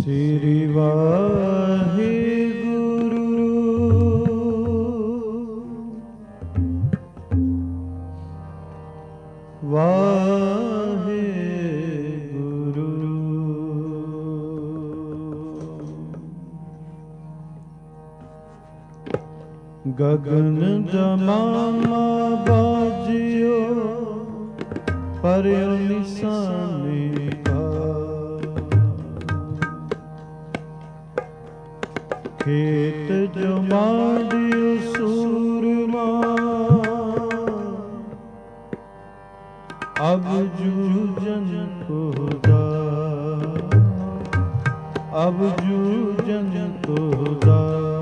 श्री वाहिगुरु वाहिगुरु। गगन जमाना बाजियो पर निशानी खेत जो माडियो सूरमा अब जूझन खुदा अब जूझन खुदा।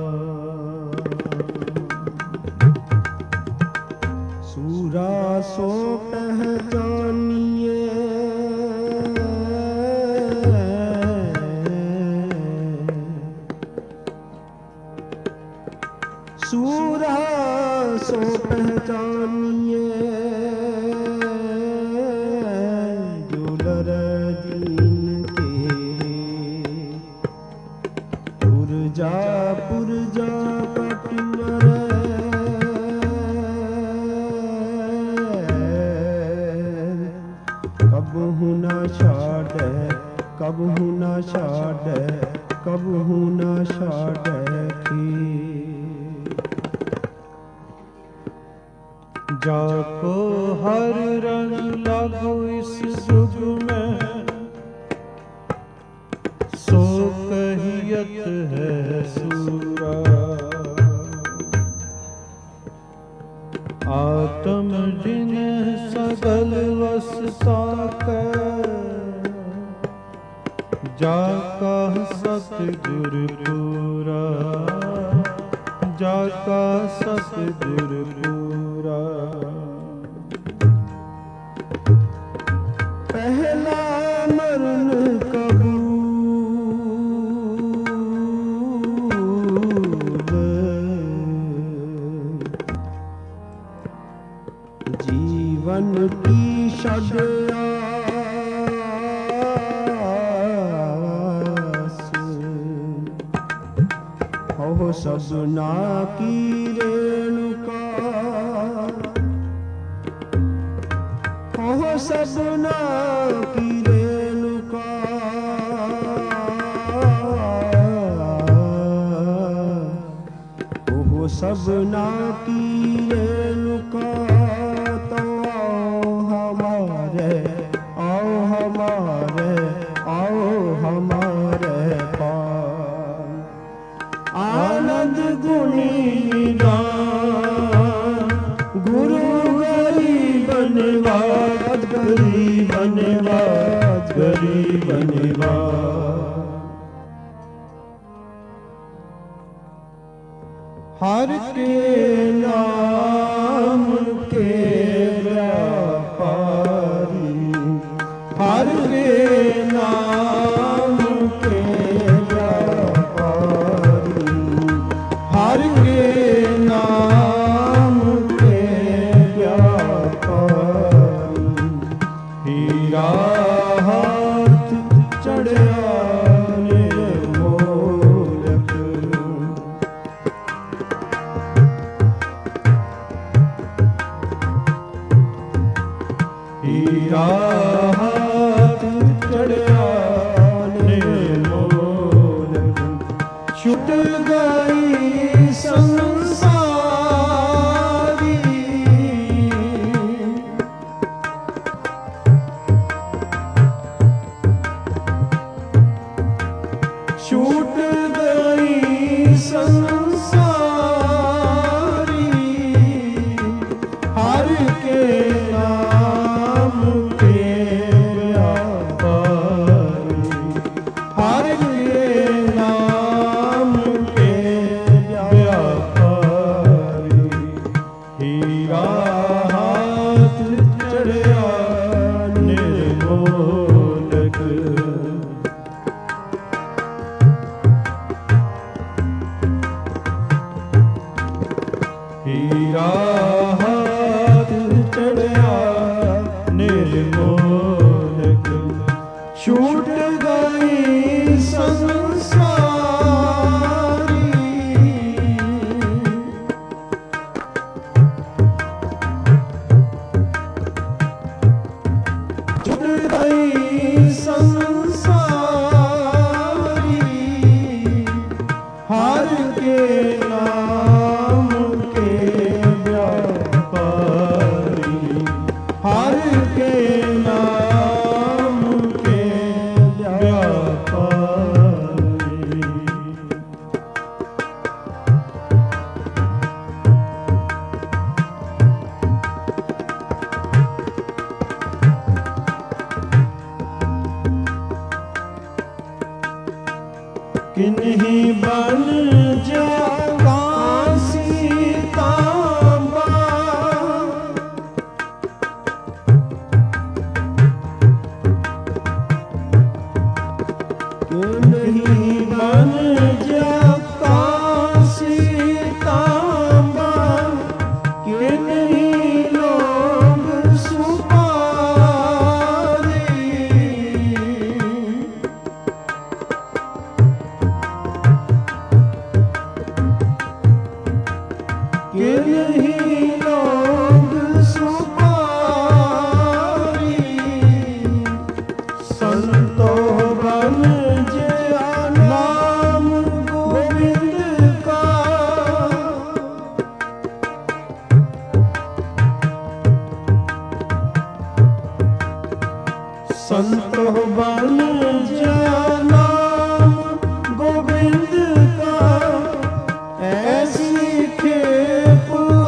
सूरा सो पहचानिए सूरा सो पहचानिए दुलर दीन के पुरजा कटवर कबहू न छाड़े कबहू न छाड़े कबहू न छाड़े जाको हर रंग लागो इस युग में सो कहियत है सूरा। आत्म जिन्ह सगल वसता कर जाका सतगुर पूरा जाका सतगुर पूरा। पहला मरण कबूल जीवन की षड्यास हो सबना की रेणुका हो सबना की रेणुका हो सबना की रेणुका। तो आओ हमारे पास आनंद गुणी गुरु गरीबनवाज हर के नाम के व्यापारी हर के नाम के व्यापारी हर के नाम के व्यापारी। हीरा हाथ चढ़ा हीरा हाथ चढ़ा निर्मोलक छूट गई संसारी छूट गई संसारी। हर के हीरा हाथ चढ़ा निर्मोलक छूट गई संग तिन्ही लोग सुपारी, संतो बन जया नाम गोविंद का। संतो बन जया नाम गोविंद का, ऐसी खेप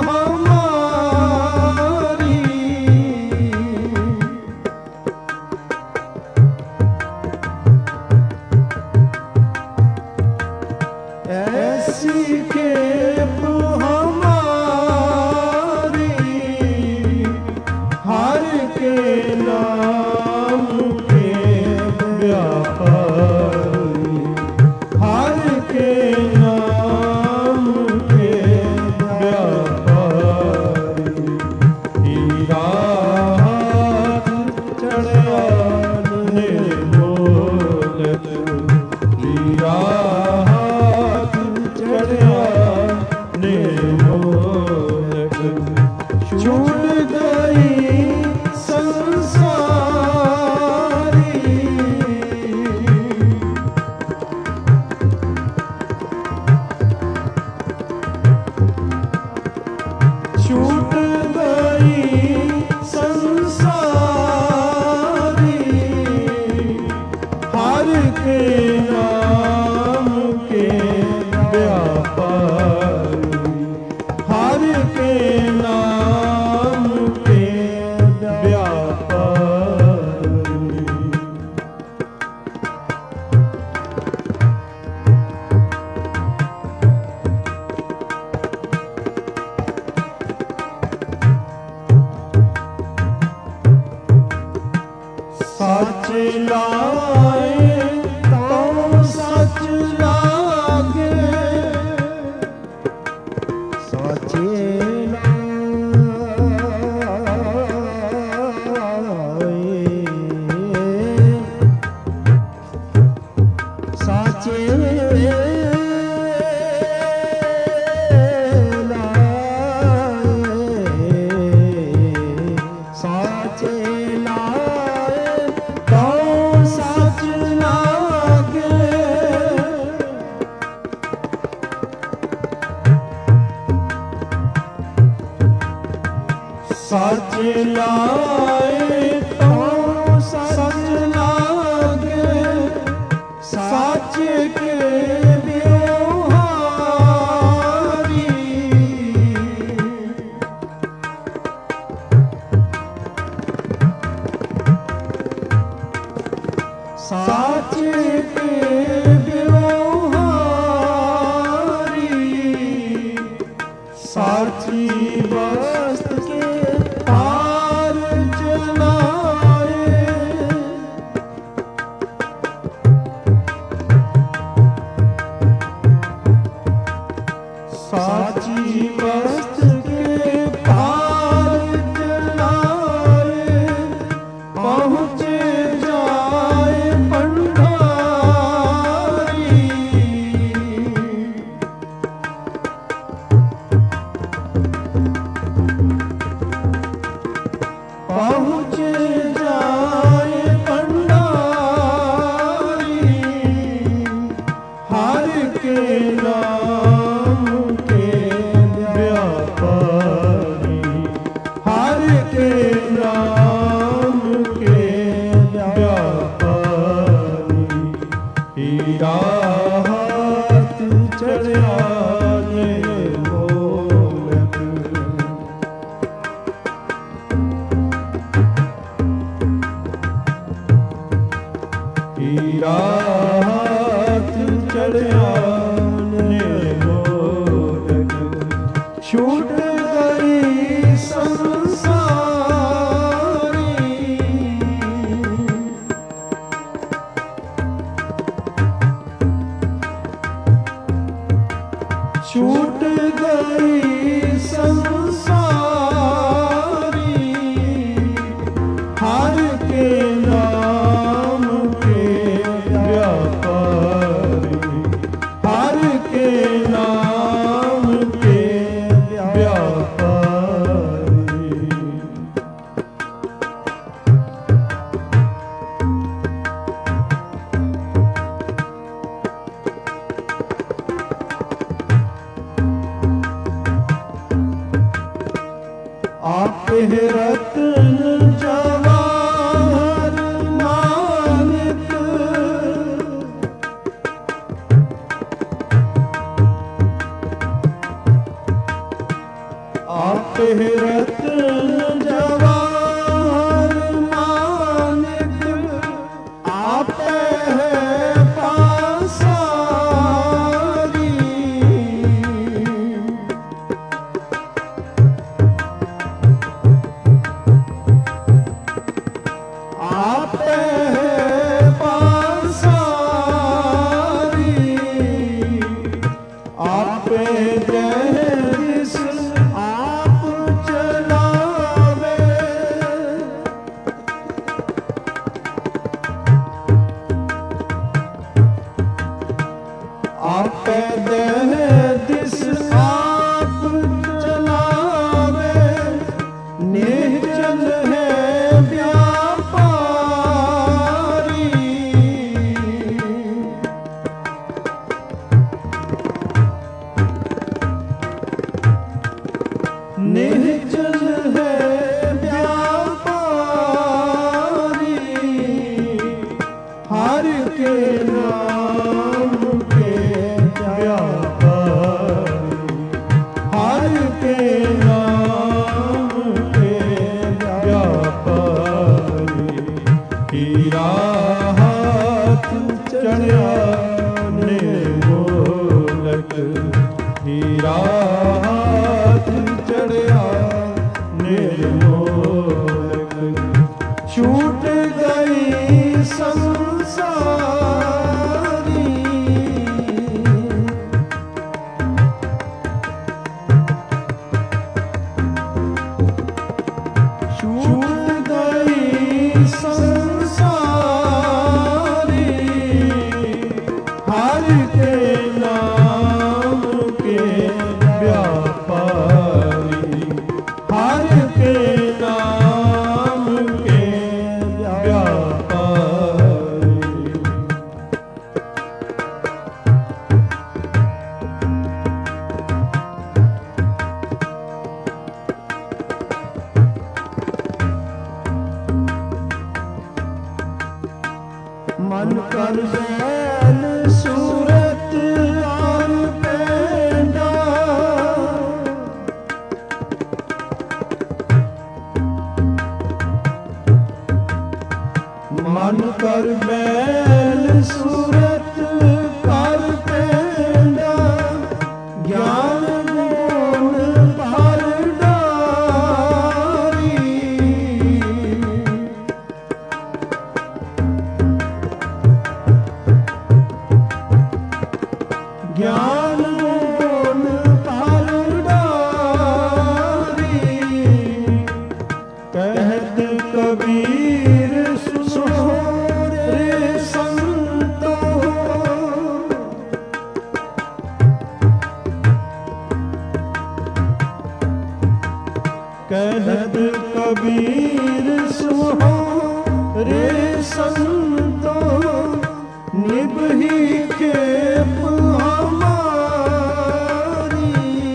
हमारी। ऐसी खेप हमारी, हर के नाम के व्यापारी, हर के नाम के व्यापारी। हीरा हाथ चढ़ा निर्मोलक, हीरा हाथ चढ़ा निर्मोलक। छूट गई संसारी, छूट गई संसारी, हर के नाम के व्यापारी, हर के नाम के व्यापारी। सच लाए तो सच लागे, सचे लाए, सचे लाए, सचे लाए तो सच लागे। सच लाए तो सच लागे, सच के व्यवहारी। सच के व्यवहारी, साची वस्तु के पार चलाए। साची वस्तु के पार चलाए, पहुँच जाए पंडारी। पहुँच जाए पंडारी, हर के नाम के व्यापारी, हर के नाम के व्यापारी। हीरा हाथ चढ़ा निर्मोलक, हीरा हाथ चढ़ा निर्मोलक। छूट गई आपे रत्न जवाहर मानिक, आपे रत्न जवाहर मानिक, आपे है पासारी। आपे है पासारी, आपे जैस आप चलावे, आपे दिस आप चलावे, निश्चल है व्यापारी। निश्चल है व्यापारी, हर के नाम के व्यापारी, हर के नाम के व्यापारी। हीरा हाथ चढ़िया निर्मोलक, हीरा हाथ चढ़िया निर्मोलक, छूट गई संसारी। छूट गई संसारी, हर के नाम के व्यापारी, हर के नाम के व्यापारी। मन कर बैल सूरत आन पेंडा, मन कर बैल सूरत कर पेंडा, ज्ञान गुण पर डारी। ज्ञान गुण पर डारी, कहत कबीर सुनो रे संतो, कहत कबीर सुनो रे संतो, निभही खेप हमारी।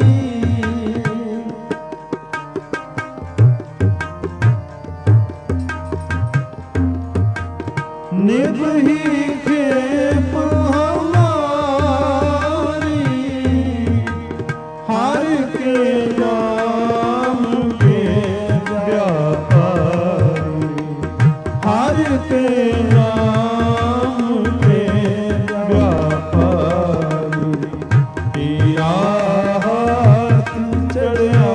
निभही खेप हमारी, हर के नाम के व्यापारी, हर के नाम के व्यापारी। हीरा हाथ चढ़िया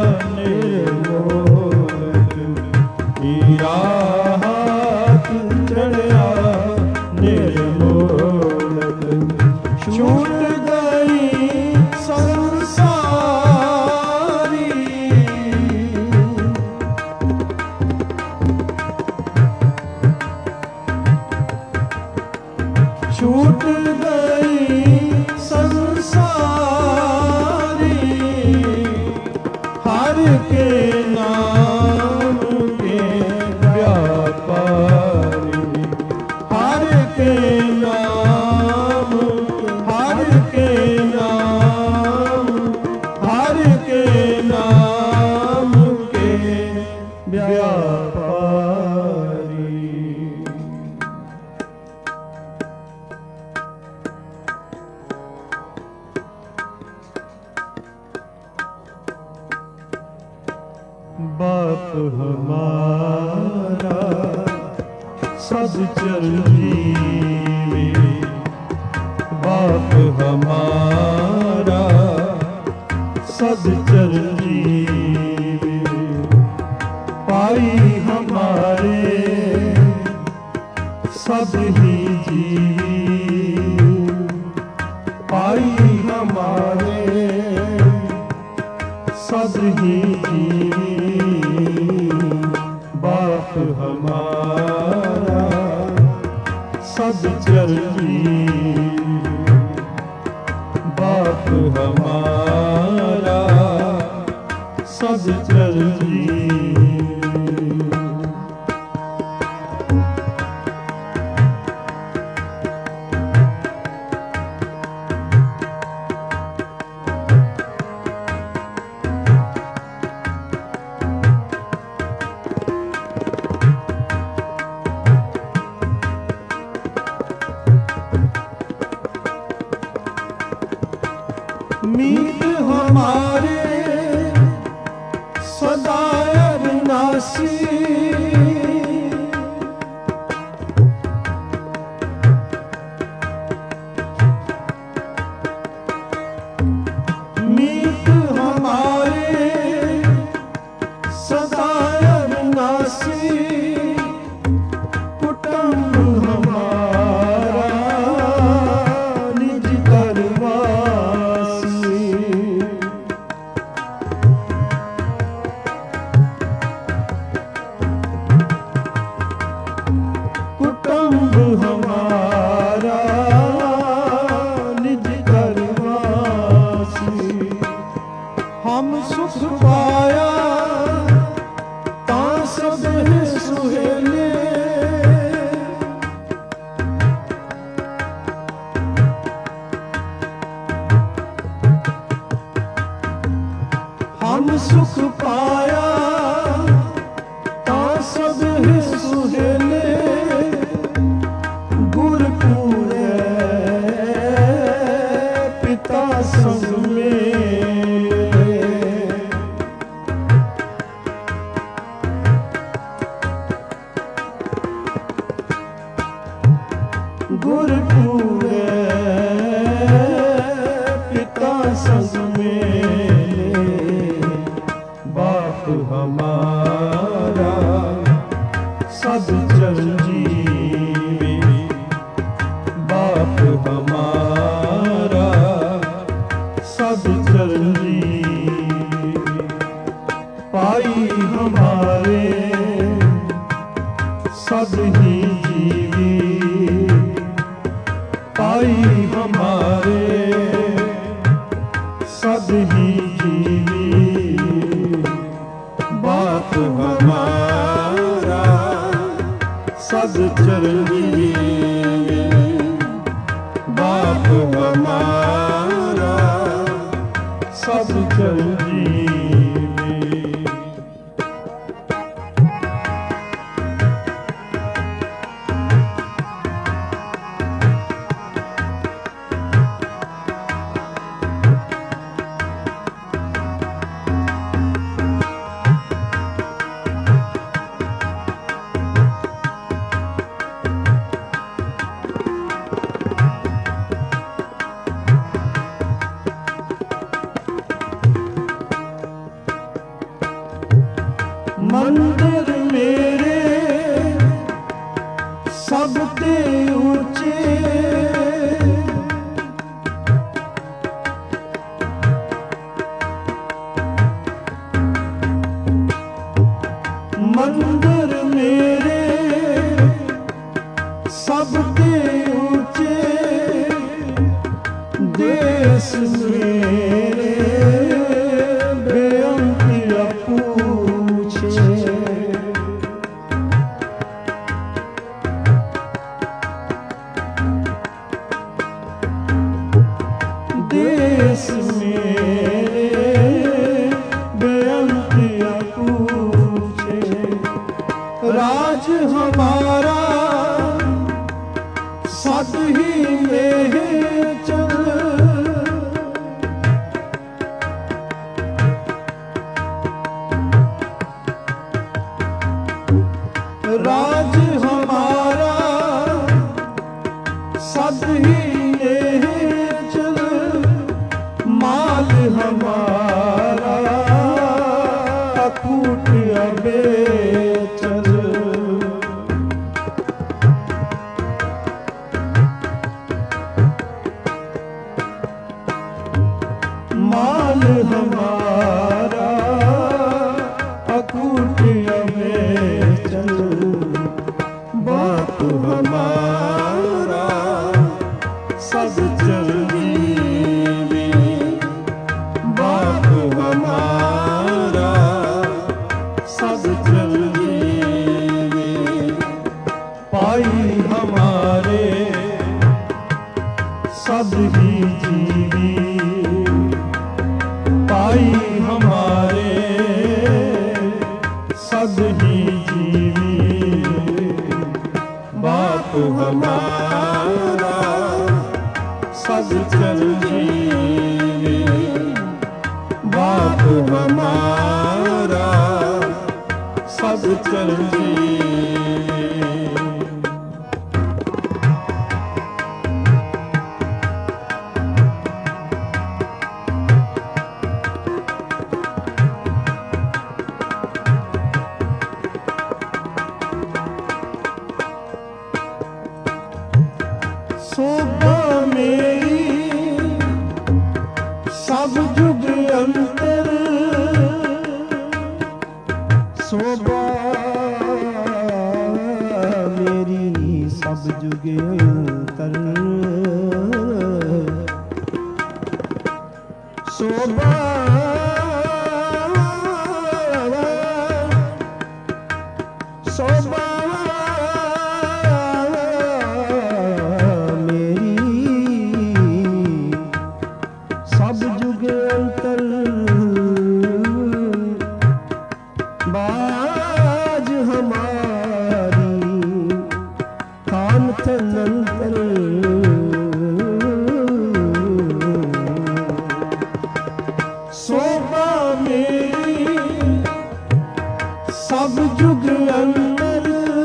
निर्मोलक, हीरा हाथ चढ़िया निर्मोलक, छूट गई संसारी। छूट गई संसारी, हर के नाम के व्यापारी, हर के नाम, हर के नाम, हर के नाम के बाप हमारा सद चरणी, बाप हमारा सद चरणी, पाई हमारे सब ही जीव, पाई हमारे सब ही जीव, बाप हमारा सद चरणी, बाप हमारा सद चरणी। मीत हमारे सदा अविनाशी, मीत हमारे सदा अविनाशी, कुटुंब हमारा निज करवासी, कुटुंब हमारा निज करवासी, हम सुख पाया ता सब सुहेले, हम सुख पाया ता सब सुहेले, गुरपुर पिता संग में, गुरपुर पिता संग में, बाप हमारा सद चरणी, बाप हमारा सद चरणी, पाई हमारे सब ही जीवी, पाई हमारे सब ही जीवी, बाप हमारा सद चरणी, बाप हमारा सद चरणी। मंदिर मेरे सबते ऊंचे, मंदिर मेरे सबते ऊंचे, देश मेरे बेअंतिया पूछे, देश मेरे बेअंतिया पूछे, राज हमारा सद ही में चल, चल जीवे। शोभा मेरी सब जुग अंतर, शोभा मेरी सब जुग अंतर, शोभा शोभा सब जुग अंतर, बाज हमारी थान थनंतर, शोभा मेरी सब जुग अंतर,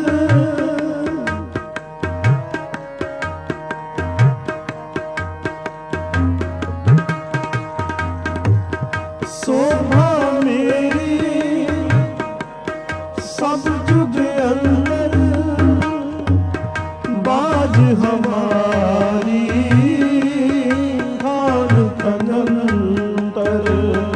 शोभा मेरी सब जुग अंदर, बाज हमारी खान खनंतर,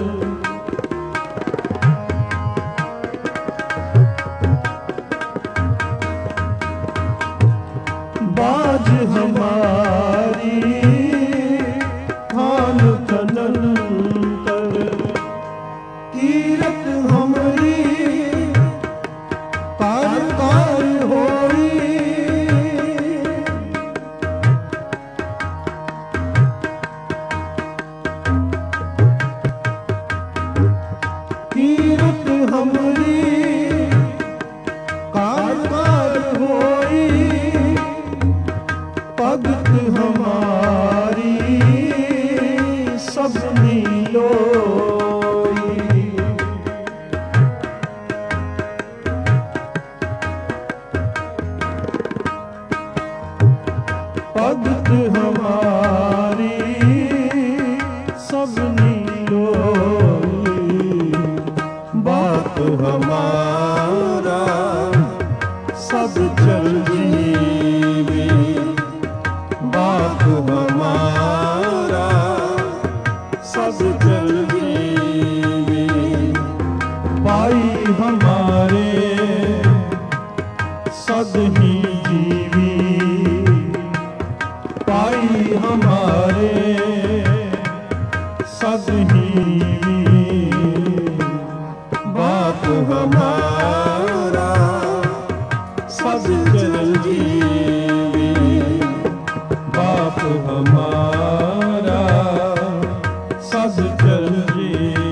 बाज हमारी खान खनंतर, कीरत हमरी कार कार होई, कीरत हमरी कार कार होई, भगत हमारी सब नीलोई, भगत हमारी सब नीलोई, बाप हमारा सब चल जीवे, बाप हमारा सब चल जीवे, भाई हमारे सद ही जीवी, भाई हमारे सद ही, बाप हमारा सब चल जीवे, बाप हमारा सब चल जीवे।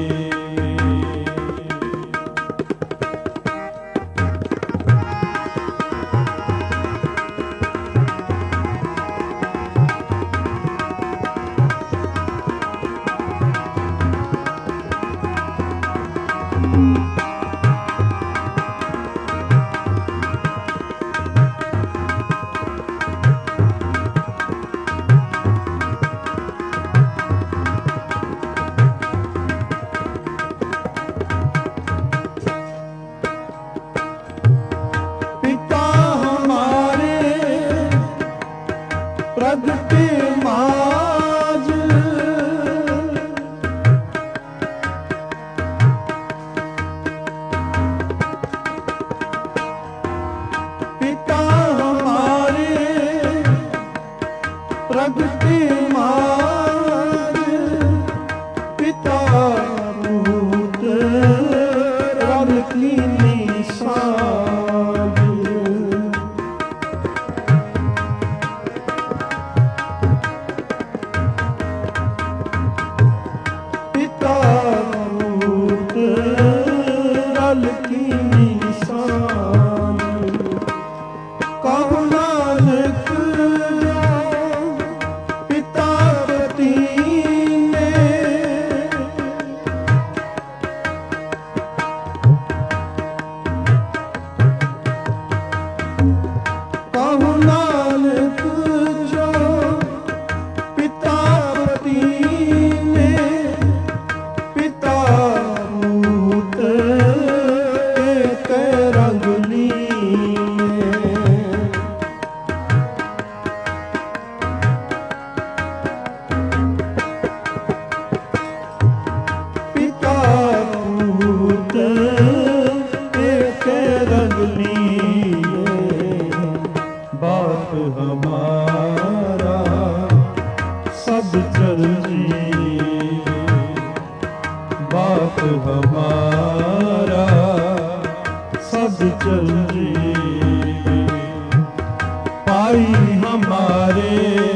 चिरंजीवी पाई हमारे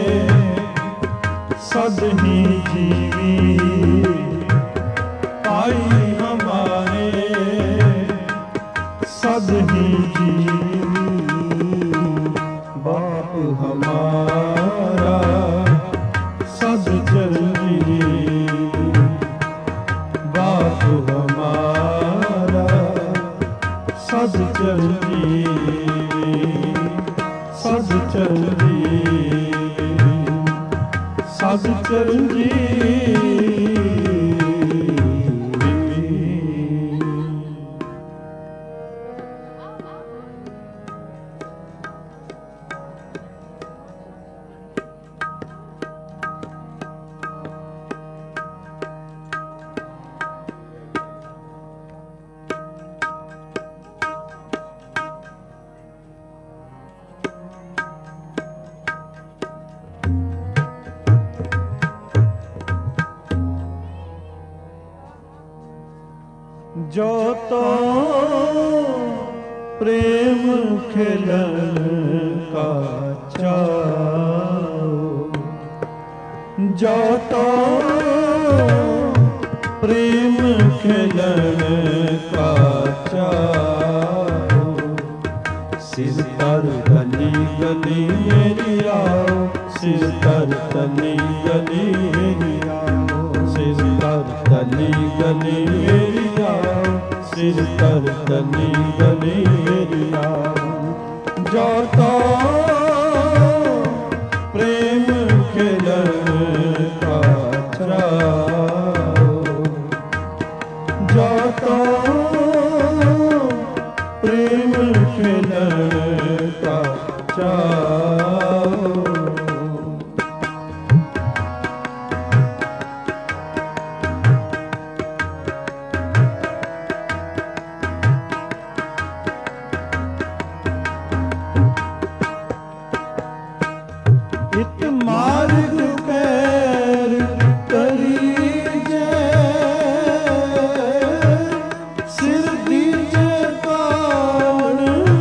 सदही जीवी पाई हमारे सदही जीवी बाप हमारा सद चिरंजीवी बाप हमारा सद चिरंजीवी सद चिरंजीवी सद चिरंजीवी जो तो प्रेम खिलन का चाओ जो तो प्रेम खिलन का चाओ सिर तर गली गली मेरी आओ सिर तर गली गली मेरी आओ सिर तर गली गली मेरी आओ सिर तर गली गली मेरी आओ जो तो प्रेम खिलन का चाओ जो तो प्रेम खिलन का चाओ इत मार्ग पैर तरी सिर दीजे कान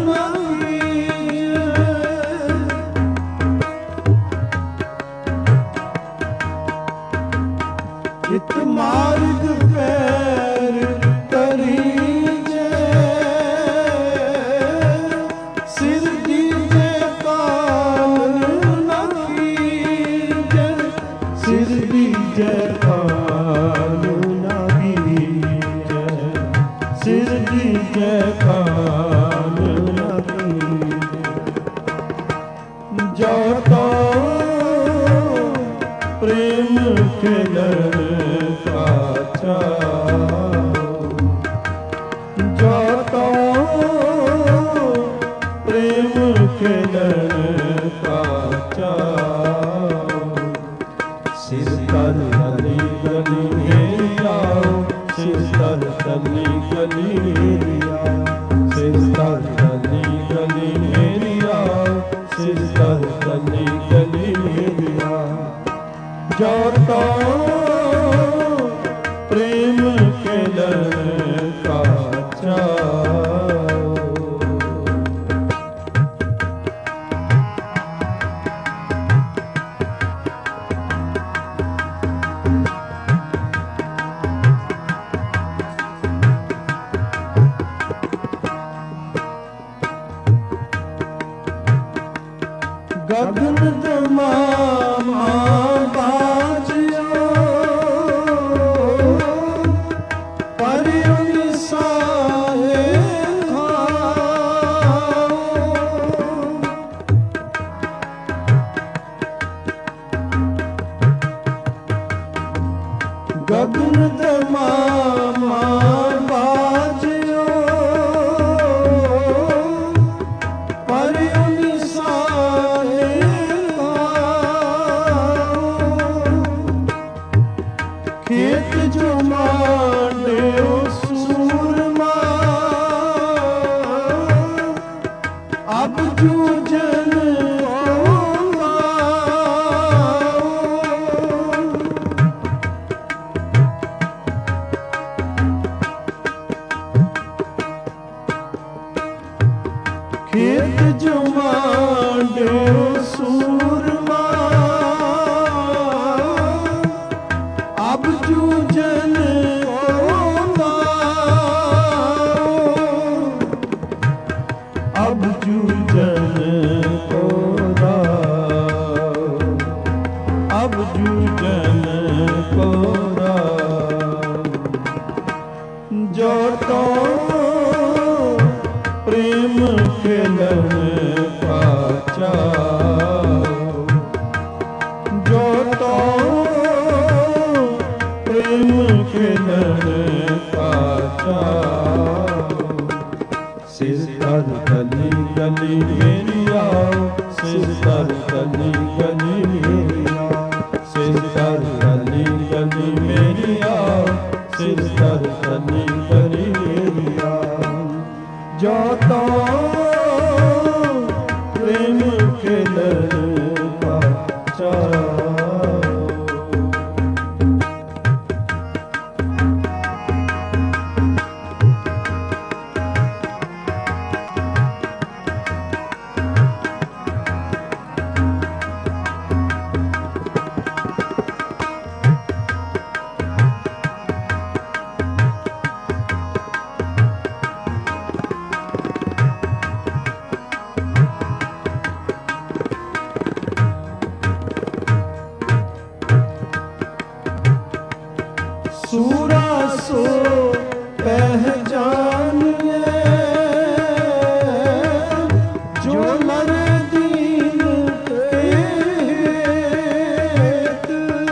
इत मार्ग पैर तरी सिर दीजे कान सिर दीजे कान न बीजे सिर दीजे कान न बीजे जो तो प्रेम खिलन का चाओ जो तो प्रेम खिलन का चाओ सिर तर गली गली मेरी आओ सिर तर गली गली मेरी आओ सिर तर गली गली मेरी आओ सिर तर गली गली मेरी आओ जो तो प्रेम खिलन का चाओ गगन दमामा बाजियो परियुनि साहे गगन दमामा बाजियो परियुनि खेत जो मांडे सूरमा अब जूझन प्रेम खेलन पाचा जो तो प्रेम खेलन पाचा सिस्तर गली गली मेरी आओ सिस्तर गली गली मेरी आओ सिस्तर गली गली मेरी आओ सिस्तर गली गली मेरी आओ जो तो प्रेम खेलन पाचा सूरा सो पहचानिए जो नर दीन हेत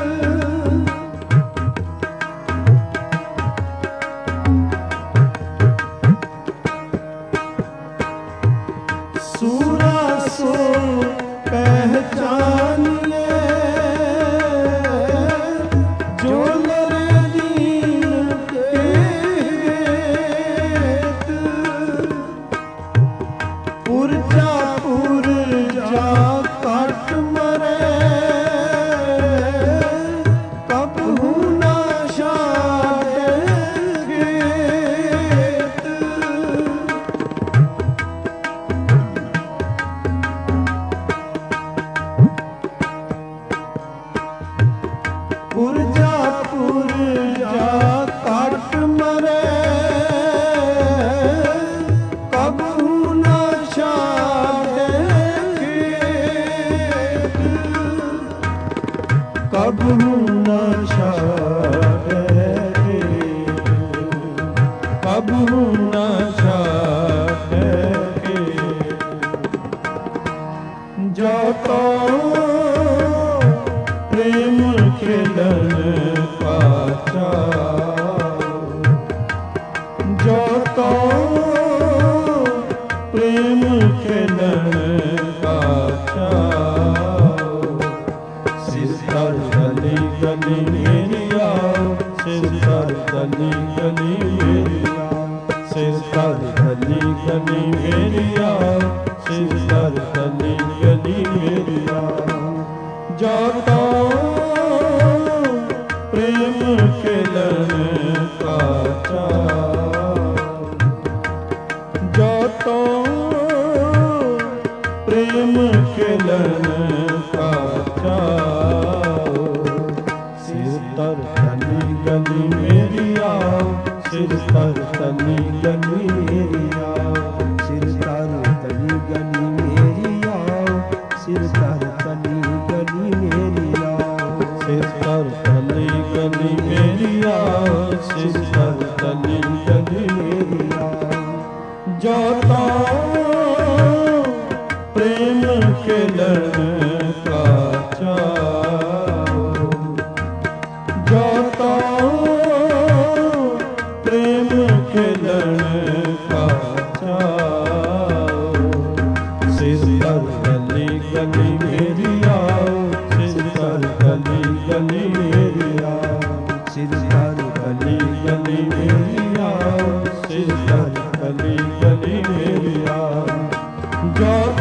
सूरा सो पहचानिए जो पुरजा पुरजा काट मरे कबहू ना शादे पुरजा पुरजा काट मरे कबहू ना कबहू न छाड़े कबहू न छाड़े जो तो प्रेम खेलन पाचा जो तो प्रेम खेलन पाचा सिस्तर गली गली मेरी आओ सिस्तर गली गली मेरी आओ सिस्तर गली गली मेरी आओ सिस्तर गली गली मेरी आओ जो तो प्रेम खेलन पाचा जो तो प्रेम खेलन पाचा सिस्तर गली गली मेरी आओ सिस्तर गली गली मेरी आओ सिस्तर गली गली मेरी आओ सिस्तर गली गली मेरी आओ सिस्तर गली गली मेरी आओ सिस्तर गली गली मेरी आओ जो तो प्रेम खेलन पाचा जो तो प्रेम खेलन पाचा सिस्तर गली गली मेरी आओ सिस्तर गली गली मेरी आओ सिस्तर गली गली मेरी आओ सिस्तर गली गली मेरी आओ जो